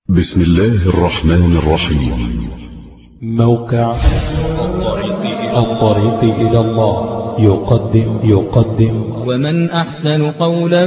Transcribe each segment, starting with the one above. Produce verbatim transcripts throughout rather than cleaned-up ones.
بسم الله الرحمن الرحيم. موقع الطريق إلى الله يقدم يقدم ومن أحسن قولا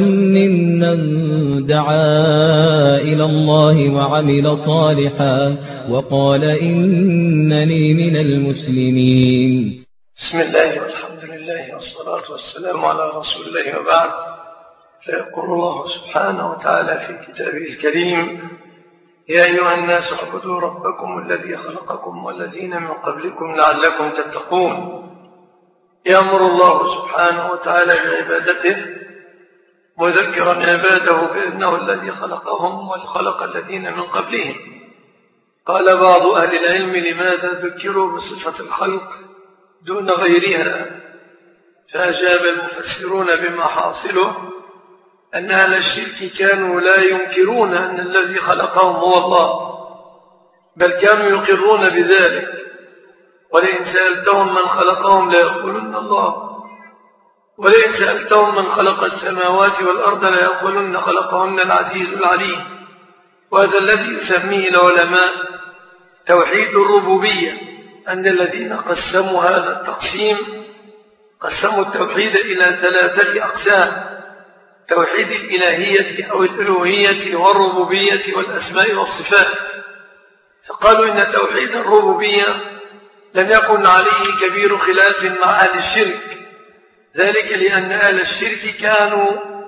ممن دعا إلى الله وعمل صالحا وقال إنني من المسلمين. بسم الله والحمد لله والصلاة والسلام على رسول الله وبعد. فيقول الله سبحانه وتعالى في كتابه الكريم: يا أيها الناس اعبدوا ربكم الذي خلقكم والذين من قبلكم لعلكم تتقون. يأمر الله سبحانه وتعالى بعبادته مذكرا عباده بأنه الذي خلقهم وخلق الذين من قبلهم. قال بعض أهل العلم: لماذا ذكروا بصفة الخلق دون غيرها؟ فأجاب المفسرون بما حاصله أن أهل الشرك كانوا لا ينكرون أن الذي خلقهم هو الله، بل كانوا يقرون بذلك. ولئن سألتهم من خلقهم ليقولن الله، ولئن سألتهم من خلق السماوات والأرض ليقولن خلقهن العزيز العليم. وهذا الذي يسميه العلماء توحيد الربوبية، أن الذين قسموا هذا التقسيم قسموا التوحيد إلى ثلاثة أقسام: توحيد الإلهية أو الألوهية والربوبية والأسماء والصفات. فقالوا إن توحيد الربوبية لم يكن عليه كبير خلاف مع أهل الشرك، ذلك لأن أهل الشرك كانوا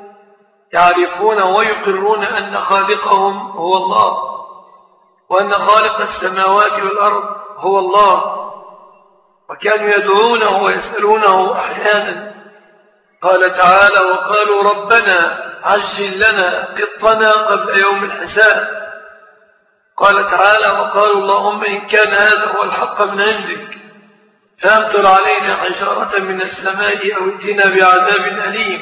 يعرفون ويقرون أن خالقهم هو الله، وأن خالق السماوات والأرض هو الله، وكانوا يدعونه ويسألونه أحيانا. قال تعالى: وقالوا ربنا عجل لنا قطنا قبل يوم الحساب. قال تعالى: وقالوا اللهم إن كان هذا هو الحق من عندك فأمطر علينا حجارة من السماء أو ائتنا بعذاب أليم.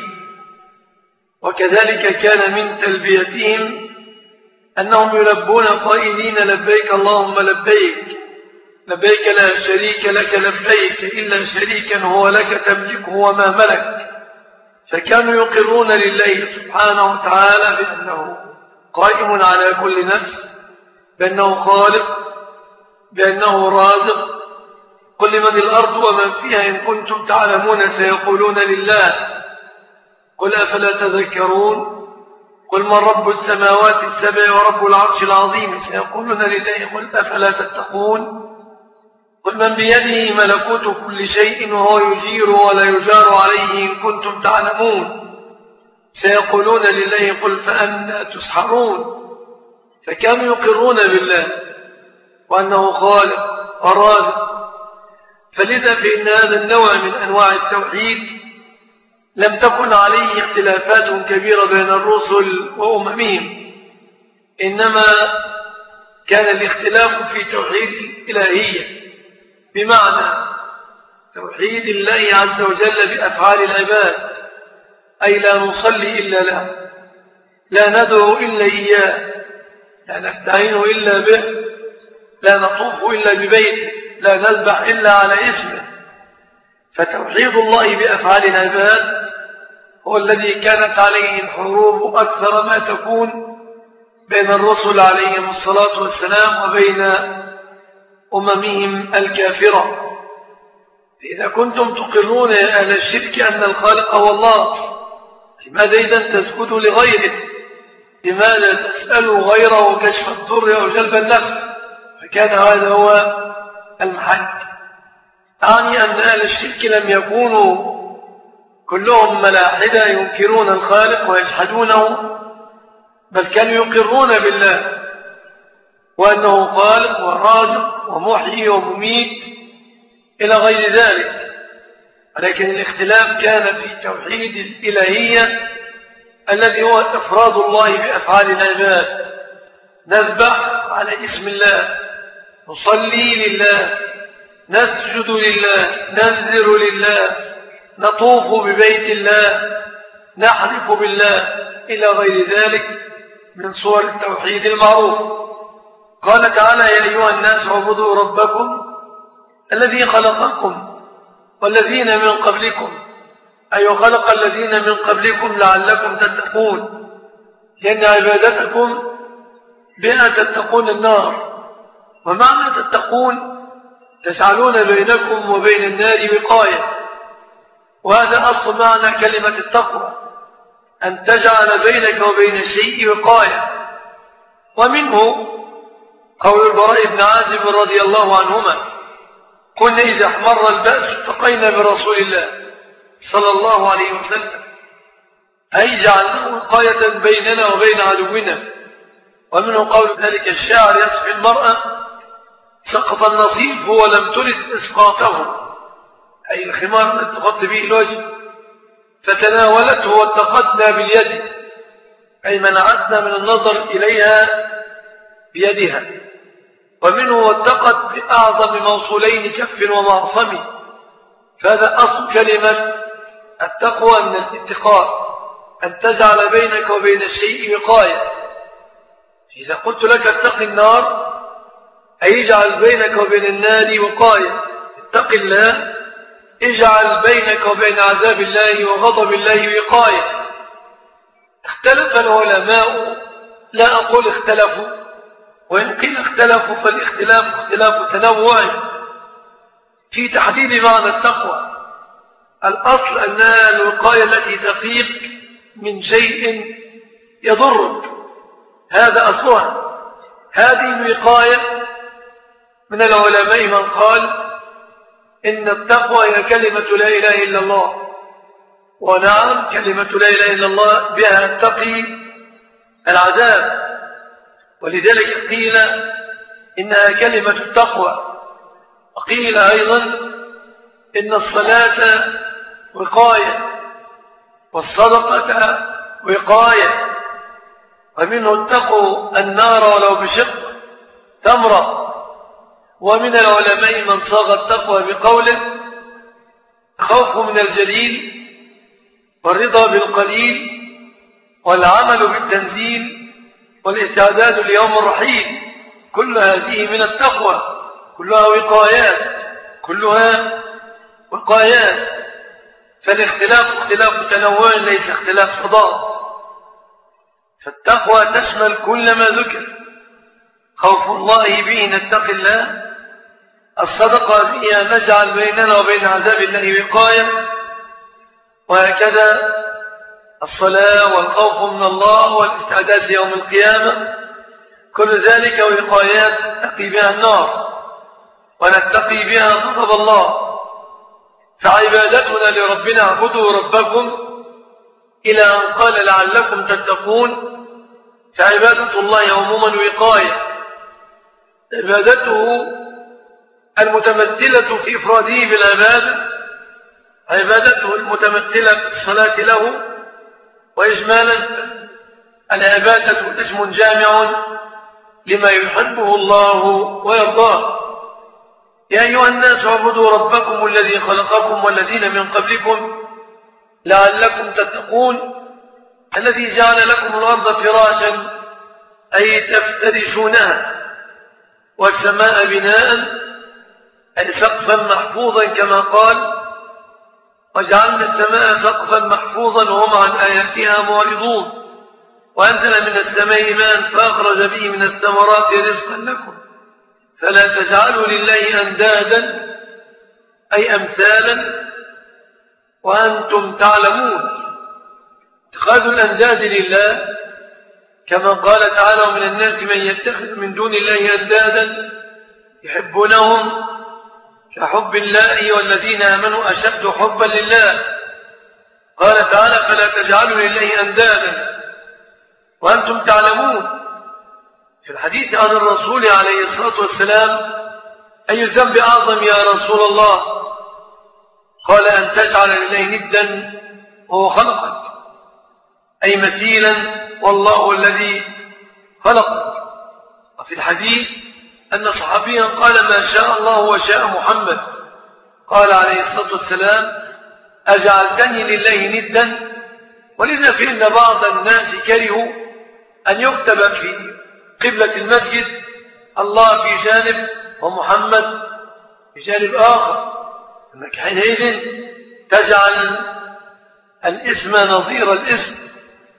وكذلك كان من تلبيتهم أنهم يلبون قائلين: لبيك اللهم لبيك، لبيك لا شريك لك لبيك إلا شريكا هو لك تملكه وما ملك. فكانوا يقرون لله سبحانه وتعالى بأنه قائم على كل نفس، بأنه خالق، بأنه رازق. قل لمن الأرض ومن فيها إن كنتم تعلمون سيقولون لله. قل أفلا تذكرون؟ قل من رب السماوات السبع ورب العرش العظيم سيقولون لله. قل أفلا تتقون؟ قل من بيده ملكوت كل شيء وهو يجير ولا يجار عليه إن كنتم تعلمون سيقولون لله. قل فأنى تسحرون؟ فكانوا يقرون بالله وأنه خالق ورازق. فلذا فإن هذا النوع من أنواع التوحيد لم تكن عليه اختلافات كبيرة بين الرسل وأممهم، إنما كان الاختلاف في توحيد الإلهية، بمعنى توحيد الله عز وجل بأفعال العباد، أي لا نصلي إلا له، لا ندعو إلا إياه، لا نستعين إلا به، لا نطوف إلا ببيته، لا نذبح إلا على اسمه. فتوحيد الله بأفعال العباد هو الذي كانت عليه الحروب أكثر ما تكون بين الرسل عليهم الصلاة والسلام وبين أممهم الكافرة. إذا كنتم تقرون يا أهل الشرك أن الخالق هو الله، لماذا إذن تسجدوا لغيره؟ لماذا تسألوا غيره كشف الضر أو جلب النفع؟ فكان هذا هو المحك. أعني أن أهل الشرك لم يكونوا كلهم ملاحدة ينكرون الخالق ويجحدونه، بل كانوا يقرون بالله وأنه خالق ورازق ومحيي ومميت إلى غير ذلك. ولكن الاختلاف كان في توحيد الإلهية الذي هو إفراد الله بأفعال العباد. نذبح على اسم الله، نصلي لله، نسجد لله، ننذر لله، نطوف ببيت الله، نحلف بالله، إلى غير ذلك من صور التوحيد المعروف. قال تعالى: يا أيها الناس اعبدوا ربكم الذي خلقكم والذين من قبلكم، أي خلق الذين من قبلكم لعلكم تتقون، لأن عبادتكم بها تتقون النار. ومعنى تتقون تجعلون بينكم وبين النار وقاية، وهذا أصل معنى كلمة التقوى، أن تجعل بينك وبين الشيء وقاية. ومنه قول البراء بن عازب رضي الله عنهما: كنا إذا احمر البأس اتقينا برسول الله صلى الله عليه وسلم، أي جعلنا وقاية بيننا وبين عدونا. ومنه قول ذلك الشاعر: يصفي المرأة سقط النصيف ولم ترد إسقاطه، أي الخمار الذي تغطي به الوجه، فتناولته واتقتنا باليد، أي منعتنا من النظر إليها بيدها. ومنه واتقت بأعظم موصولين كف ومعصم، فهذا أصل كلمة التقوى من الاتقاء، أن تجعل بينك وبين الشيء وقاية. إذا قلت لك اتق النار أي اجعل بينك وبين النار وقاية، اتق الله اجعل بينك وبين عذاب الله وغضب الله وقاية. اختلف العلماء، لا أقول اختلفوا، وإن قيل اختلفوا فالاختلاف اختلاف تنوع في تحديد معنى التقوى. الأصل أنها الوقاية التي تقيك من شيء يضرك، هذا أصلها. هذه الوقاية من العلماء من قال إن التقوى هي كلمة لا إله إلا الله، ونعم كلمة لا إله إلا الله بها تقي العذاب، ولذلك قيل إنها كلمة التقوى. وقيل أيضا إن الصلاة وقاية، والصدقة وقاية. ومنه اتقوا النار ولو بشق تمرة. ومن العلماء من صاغ التقوى بقوله: خوف من الجليل، والرضا بالقليل، والعمل بالتنزيل، والاستعداد ليوم الرحيل. كل هذه من التقوى، كلها وقايات، كلها وقايات. فالاختلاف اختلاف تنوع ليس اختلاف تضاد. فالتقوى تشمل كل ما ذكر: خوف الله به نتقي الله، الصدقة بها نجعل بيننا وبين عذاب الله وقاية، وهكذا الصلاة والخوف من الله والاستعداد ليوم القيامة، كل ذلك وقايات نتقي بها النار ونتقي بها غضب الله. فعبادتنا لربنا اعبدوا ربكم إلى أن قال لعلكم تتقون. فعبادة الله عموما وقاية، عبادته المتمثلة في إفراده بالعبادة، عبادته المتمثلة في الصلاة له. وإجمالا العبادة اسم جامع لما يحبه الله ويرضاه. يا أيها الناس اعبدوا ربكم الذي خلقكم والذين من قبلكم لعلكم تتقون، الذي جعل لكم الأرض فراشا أي تفترشونها، والسماء بناء أي سقفا محفوظا كما قال: وجعلنا السماء سقفا محفوظا وهم عن آياتها معرضون، وأنزل من السماء ماء فأخرج به من الثمرات رزقا لكم فلا تجعلوا لله أندادا أي أمثالا وأنتم تعلمون. اتخاذ الأنداد لله كما قال تعالى: ومن الناس من يتخذ من دون الله أندادا يحبونهم كحب الله والذين آمنوا أشد حبا لله. قال تعالى: فلا تجعلوا لله أندادا وأنتم تعلمون. في الحديث عن الرسول عليه الصلاة والسلام: أي الذنب أعظم يا رسول الله؟ قال: أن تجعل لله ندا وهو خلقك، أي مثيلا والله الذي خلقك. وفي الحديث أن صحابيا قال: ما شاء الله وشاء محمد. قال عليه الصلاة والسلام: أجعلتني لله ندا؟ ولذا فإن بعض الناس كرهوا أن يكتب في قبلة المسجد الله في جانب ومحمد في جانب آخر، أنك حينئذ تجعل الاسم نظير الاسم،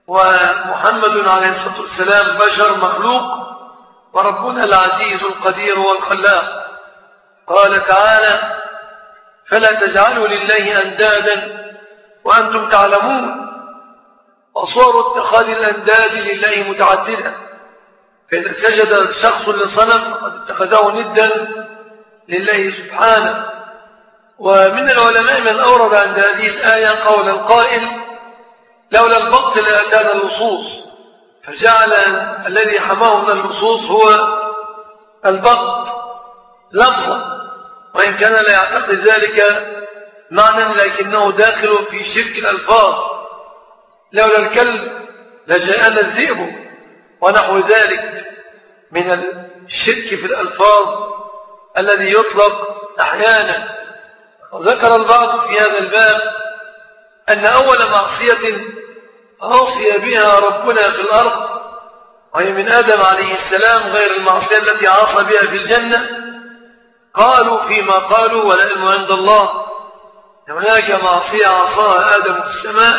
ومحمد عليه الصلاة والسلام بشر مخلوق، وربنا العزيز القدير والخلاق. قال تعالى: فلا تجعلوا لله أندادا وأنتم تعلمون. وصور اتخاذ الأنداد لله متعددة، فإذا سجد شخص لصنم فقد اتخذه ندا لله سبحانه. ومن العلماء من أورد عند هذه الآية قول القائل: لولا البط لأتانا اللصوص، فجعل الذي حماه من اللصوص هو البط لفظا، وإن كان لا يعتقد ذلك معنى، لكنه داخل في شرك الألفاظ. لولا الكلب لجاءنا الذئب، ونحو ذلك من الشرك في الألفاظ الذي يطلق أحيانا. وذكر البعض في هذا الباب أن أول معصية عصي بها ربنا في الأرض وهي من آدم عليه السلام، غير المعصية التي عصى بها في الجنة. قالوا فيما قالوا والعلم عند الله: هناك معصية عصاها آدم في السماء،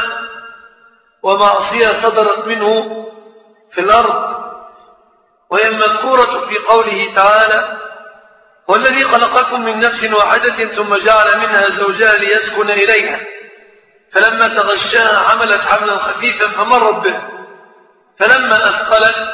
ومعصية صدرت منه في الأرض، وهي مذكورة في قوله تعالى: والذي خلقكم من نفس واحدة ثم جعل منها زوجها ليسكن إليها، فلما تغشاها حملت حملا خفيفا فمرت به، فلما أثقلت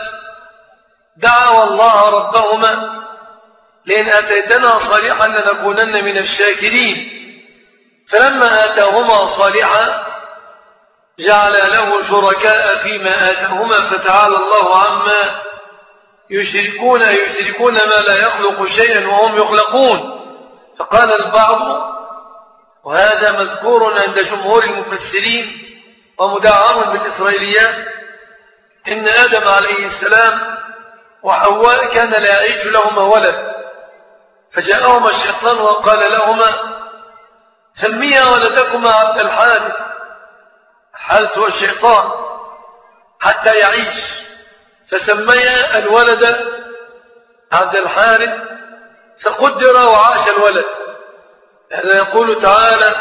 دعوا الله ربهما لئن آتيتنا صالحا لنكونن من الشاكرين، فلما آتاهما صالحا جعل له شركاء فيما آتاهما فتعالى الله عما يشركون يشركون ما لا يخلق شيئا وهم يخلقون. فقال البعض، وهذا مذكور عند جمهور المفسرين ومدعم بالإسرائيليات، إن آدم عليه السلام وحواء كان لا يعيش لهما ولد، فجاءهما الشيطان وقال لهما: سميا ولدكما عبد الحارث. الحارث هو الشيطان حتى يعيش، فسميا الولد عبد الحارث، فقدر وعاش الولد. هذا يقول تعالى: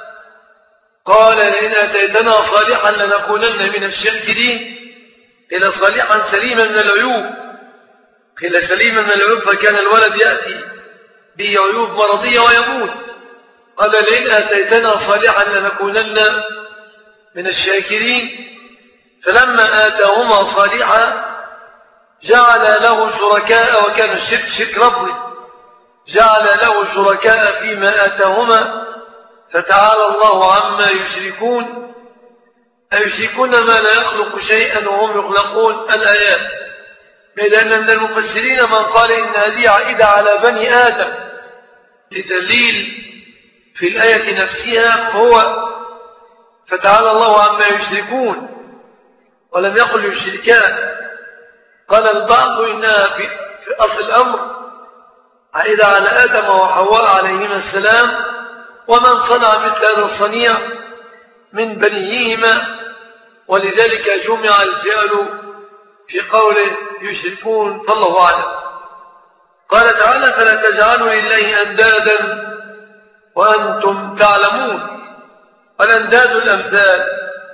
قال لئن أتيتنا صالحا لنكونن من الشاكرين، إلى صالحا سليما من العيوب، قيل سليما من العيوب فكان الولد يأتي به عيوب مرضية ويموت. قال لئن أتيتنا صالحا لنكونن من الشاكرين، فلما آتاهما صالحا جعل له شركاء، وكان الشرك شرك لفظي، جعل له شركاء فيما آتاهما فتعالى الله عما يشركون، أيشركون ما لا يخلق شيئا وهم يخلقون. الآيات. لأن من المفسرين من قال إن هذه عائدة على بني آدم لدليل في الآية نفسها هو فتعالى الله عما يشركون، ولم يقل يشركان. قال البعض إنها في, في أصل الأمر عائدة على آدم وحواء عليهما السلام، ومن صنع مثل هذا الصنيع من بنيهما، ولذلك جمع الفعل في قوله يشركون، فالله أعلم. قال تعالى: فلا تجعلوا لله أندادا وأنتم تعلمون. والأنداد الأمثال،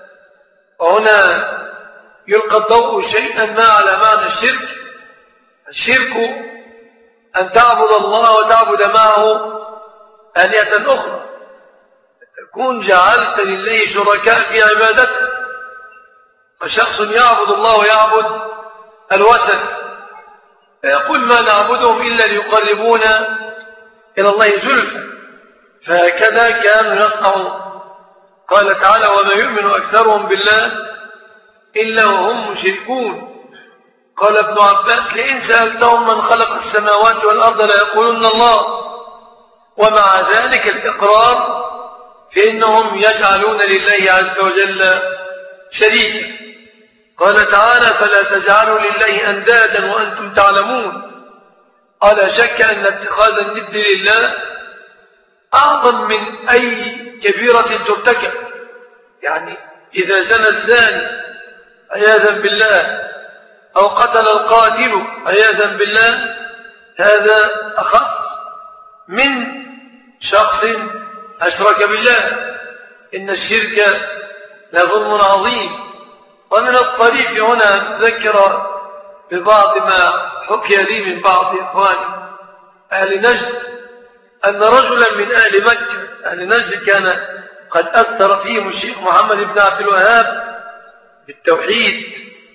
وهنا يلقى الضوء شيئا ما على معنى الشرك. الشرك أن تعبد الله وتعبد معه آلهة أخرى، تكون جعلت لله شركاء في عبادته، فشخص يعبد الله ويعبد الوثن، فيقول ما نعبدهم إلا ليقربونا إلى الله زلفى، فهكذا كانوا يصنعون. قال تعالى: وما يؤمن أكثرهم بالله إلا وهم مشركون. قال ابن عباس: لئن سألتهم من خلق السماوات والأرض ليقولون الله، ومع ذلك الإقرار في أنهم يجعلون لله عز وجل شريكا. قال تعالى: فلا تجعلوا لله أندادا وأنتم تعلمون. قال: شك أن اتخاذ الند لله أعظم من أي كبيرة ترتكب. يعني إذا زنى الزاني عياذا بالله أو قتل القاتل عياذا بالله، هذا أخف من شخص أشرك بالله. إن الشرك لظلم عظيم، ومن الطريف هنا ذكر ببعض ما حكي لي من بعض إخواني أهل نجد أن رجلا من أهل مكة، أهل نجد كان قد أثر فيهم الشيخ محمد بن عبد الوهاب بالتوحيد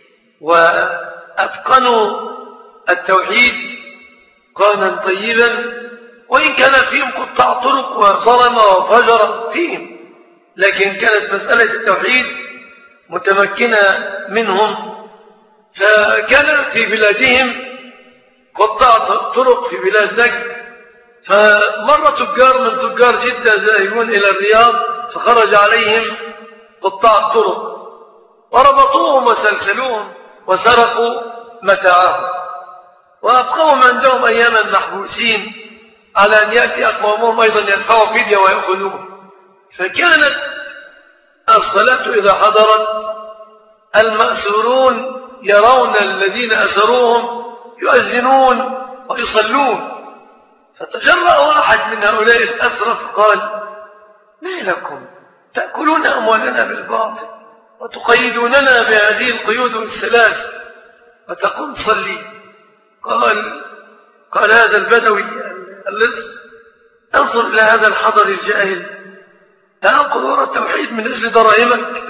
وأتقنوا التوحيد قانا طيبا، وإن كان فيهم قطاع طرق وظلم وفجر فيهم، لكن كانت مسألة التوحيد متمكنة منهم. فكان في بلادهم قطاع طرق في بلاد نجد، فمر تجار من تجار جدة ذاهبون إلى الرياض، فخرج عليهم قطاع الطرق وربطوهم وسلسلوهم وسرقوا متاعهم وأبقوهم عندهم أياما محبوسين على أن يأتي أقوامهم أيضا يدفعوا فدية ويأخذوهم. فكانت الصلاة إذا حضرت المأسورون يرون الذين أسروهم يؤذنون ويصلون، فتجرأ واحد من هؤلاء الأسرى فقال: ما لكم تأكلون أموالنا بالباطل وتقيدوننا بهذه القيود الثلاث وتقوم تصلي؟ قال قال هذا البدوي اللص: انظر إلى هذا الحضر الجاهل تنقض وراء التوحيد من أجل دراهمك.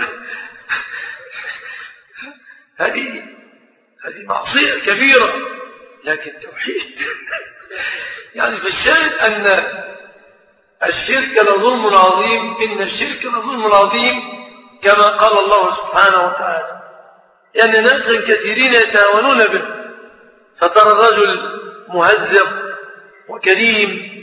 هذه هذه معصية كبيرة، لكن توحيد. يعني في الشاهد أن الشرك لظلم عظيم، إن الشرك لظلم عظيم كما قال الله سبحانه وتعالى، يعني ناس كثيرين يتهاونون به، فترى الرجل مهذب وكريم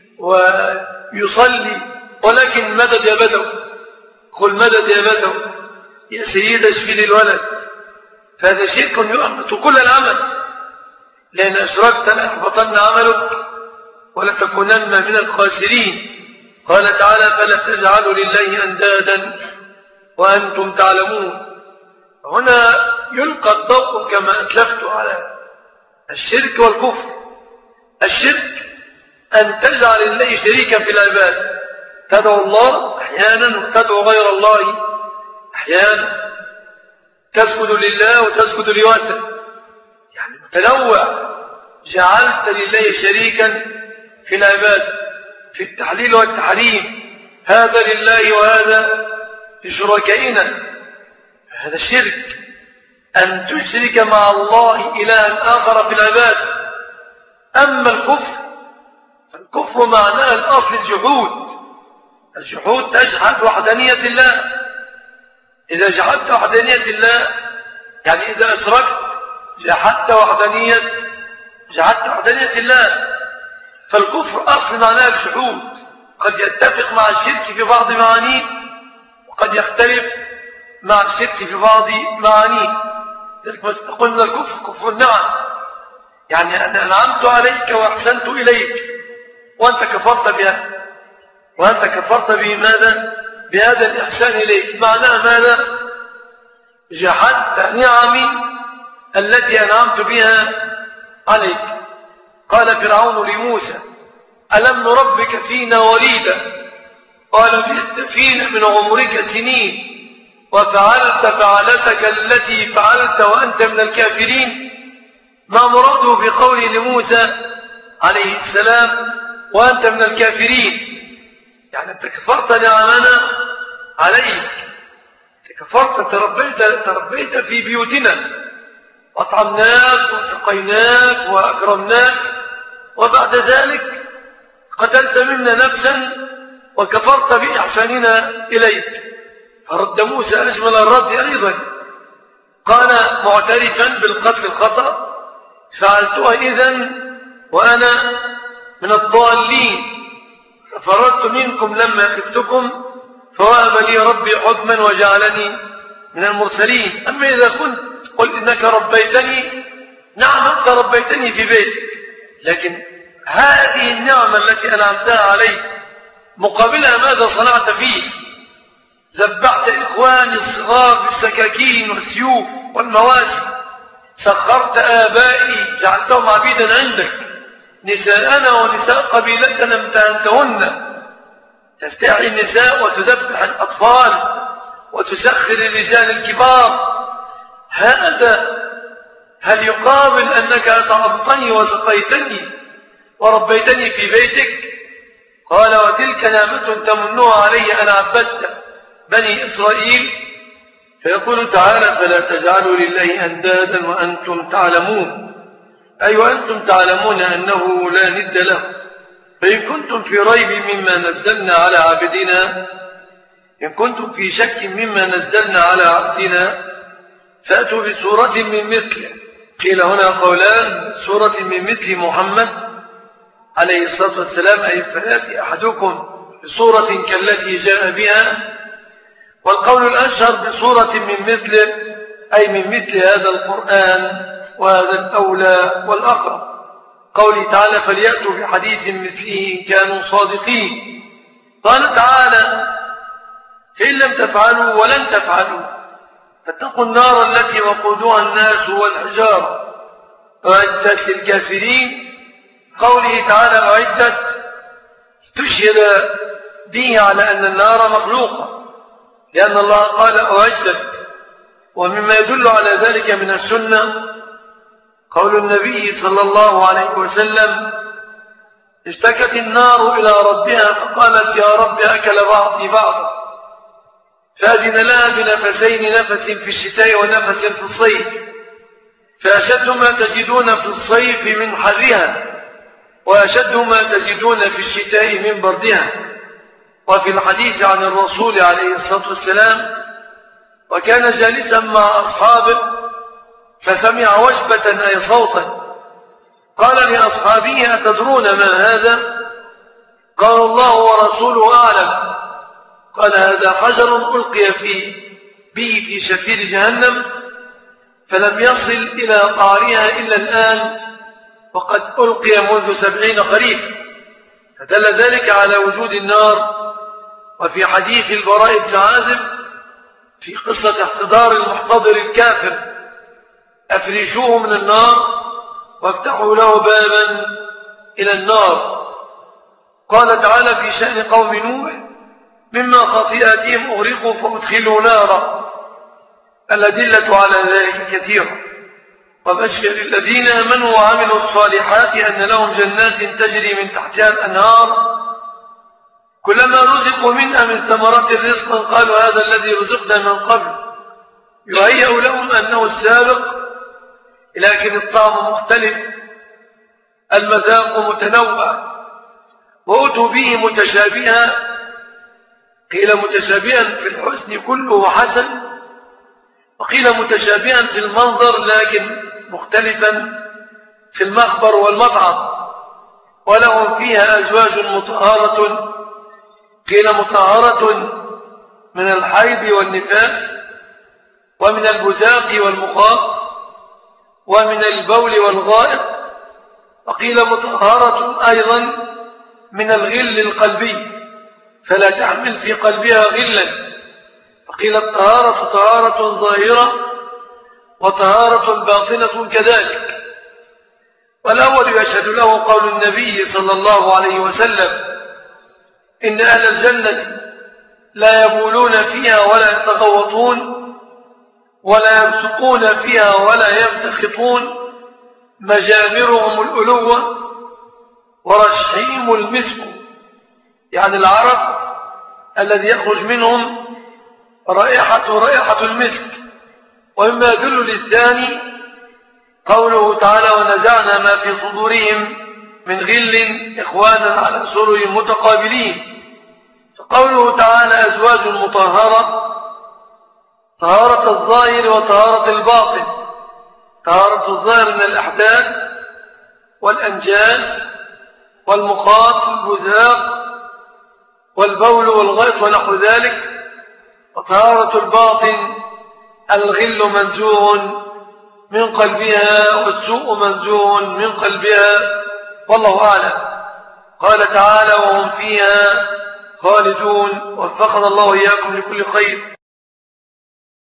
ويصلي ولكن مدد يا بدو، قل مدد يا بدو يا سيد اشفي لي الولد، فهذا شرك يحبط كل العمل، لأن أشركت ليحبطن عملك ولتكونن من الخاسرين. قال تعالى: فلا تجعلوا لله أندادا وأنتم تعلمون. هنا يلقى الضوء كما أسلفت على الشرك والكفر. الشرك أن تجعل الله شريكا في العباد، تدعو الله أحيانا وتدعو غير الله أحيانا، تسجد لله وتسجد لواتر، يعني متنوع. جعلت لله شريكا في العباد في التحليل والتحريم، هذا لله وهذا لشركائنا، فهذا الشرك. أن تشرك مع الله إلها آخر في العباد. أما الكفر فالكفر معناه الأصل الجحود. الجحود تجحد وحدانية الله. إذا جحدت وحدانية الله يعني إذا أشركت جحدت وحدانية جحدت وحدانية الله. فالكفر أصل معناه الجحود، قد يتفق مع الشرك في بعض معانيه وقد يختلف مع الشرك في بعض معانيه. ذلك ما تقولنا الكفر كفر النعم، يعني أنا أنعمت عليك وأحسنت إليك وأنت كفرت بها، وأنت كفرت بماذا؟ بهذا الإحسان إليك. معناه ماذا؟ جحدت نعمي التي أنعمت بها عليك. قال فرعون لموسى: ألم نربك فينا وليدا؟ قال: لبثت فينا من عمرك سنين وفعلت فعلتك التي فعلت وأنت من الكافرين. ما مراده بقوله لموسى عليه السلام وأنت من الكافرين؟ يعني أنت كفرت نعمنا عليك، كفرت تربيت, تربيت في بيوتنا وأطعمناك وسقيناك وأكرمناك، وبعد ذلك قتلت منا نفسا وكفرت بإحساننا إليك. فرد موسى أجمل الرد أيضا، قال معترفا بالقتل الخطأ: فعلتها إذن وأنا من الضالين، ففررت منكم لما خفتكم فوهب لي ربي حكما وجعلني من المرسلين. أما إذا كنت قل إنك ربيتني، نعم أنت ربيتني في بيتك، لكن هذه النعمة التي أنعمتها عليك مقابلها ماذا صنعت فيه؟ ذبحت إخواني الصغار بالسكاكين والسيوف والمواسي، سخرت آبائي جعلتهم عبيدا عندك، نساءنا ونساء قبيلتنا امتهنتهن، تستحي النساء وتذبح الأطفال وتسخر الرجال الكبار، هذا هل يقابل أنك أطعمتني وسقيتني وربيتني في بيتك؟ قال وتلك نعمة تمنها علي أن عبدت بني إسرائيل. فيقول تعالى فلا تجعلوا لله أندادا وأنتم تعلمون، أي وأنتم تعلمون أنه لا ند له. فإن كنتم في ريب مما نزلنا على عبدنا، إن كنتم في شك مما نزلنا على عبدنا فأتوا بسورة من مثله. قيل هنا قولان: سورة من مثل محمد عليه الصلاة والسلام، أي فيأتي أحدكم بسورة كالتي جاء بها. والقول الأشهر بسورة من مثله، أي من مثل هذا القرآن، وهذا الأولى والأقرب. قوله تعالى فليأتوا بحديث مثله إن كانوا صادقين. قال تعالى فإن لم تفعلوا ولن تفعلوا فاتقوا النار التي وقودها الناس والحجارة أعدت للكافرين. قوله تعالى أعدت استشهد به على أن النار مخلوقة، لأن الله قال أعدت. ومما يدل على ذلك من السنة قول النبي صلى الله عليه وسلم اشتكت النار إلى ربها فقالت يا رب أكل بعضي بعضا، فأذن لها بنفسين، نفس في الشتاء ونفس في الصيف، فأشد ما تجدون في الصيف من حرها وأشد ما تجدون في الشتاء من بردها. وفي الحديث عن الرسول عليه الصلاة والسلام وكان جالسا مع أصحابه فسمع وشبة أي صوتا، قال لأصحابه أتدرون ما هذا؟ قال الله ورسوله أعلم. قال هذا حجر ألقي فيه به في شفير جهنم فلم يصل إلى قعرها إلا الآن، وقد ألقي منذ سبعين خريف. فدل ذلك على وجود النار. وفي حديث البراء بن عازب في قصة احتضار المحتضر الكافر أفرشوه من النار وافتحوا له بابا إلى النار. قال تعالى في شأن قوم نوح مما خطيئاتهم أغرقوا فأدخلوا نارا. الأدلة على ذلك كثيرة. وبشر الذين آمنوا وعملوا الصالحات أن لهم جنات تجري من تحتها الأنهار كلما رزقوا منها من ثمرات الرزق قالوا هذا الذي رزقنا من قبل، يهيأ لهم أنه السابق، لكن الطعم مختلف، المذاق متنوع. وأتوا به متشابها، قيل متشابها في الحسن كله حسن، وقيل متشابها في المنظر لكن مختلفا في المخبر والمطعم. ولهم فيها أزواج مطهرة، قيل مطهرة من الحيض والنفاس ومن البزاق والمخاط ومن البول والغائط، وقيل مطهرة أيضا من الغل القلبي فلا تحمل في قلبها غلا. فقيل الطهارة طهارة ظاهرة وطهارة باطنة كذلك. والأول يشهد له قول النبي صلى الله عليه وسلم إن أهل الجنة لا يبولون فيها ولا يتغوطون ولا يمسقون فيها ولا يمتخطون، مجامرهم الألوة ورشحهم المسك، يعني العرق الذي يخرج منهم رائحة رائحة المسك. ومما يدل للثاني قوله تعالى ونزعنا ما في صدورهم من غل إخوانا على سرر متقابلين. فقوله تعالى أزواج مطهرة، طهارة الظاهر وطهارة الباطن. طهارة الظاهر من الأحداث والأنجاس والمخاط والبزاق والبول والغيط ونحو ذلك. وطهارة الباطن الغل منزوع من قلبها والسوء منزوع من قلبها، والله أعلم. قال تعالى وهم فيها خالدون. وفقنا الله إياكم لكل خير.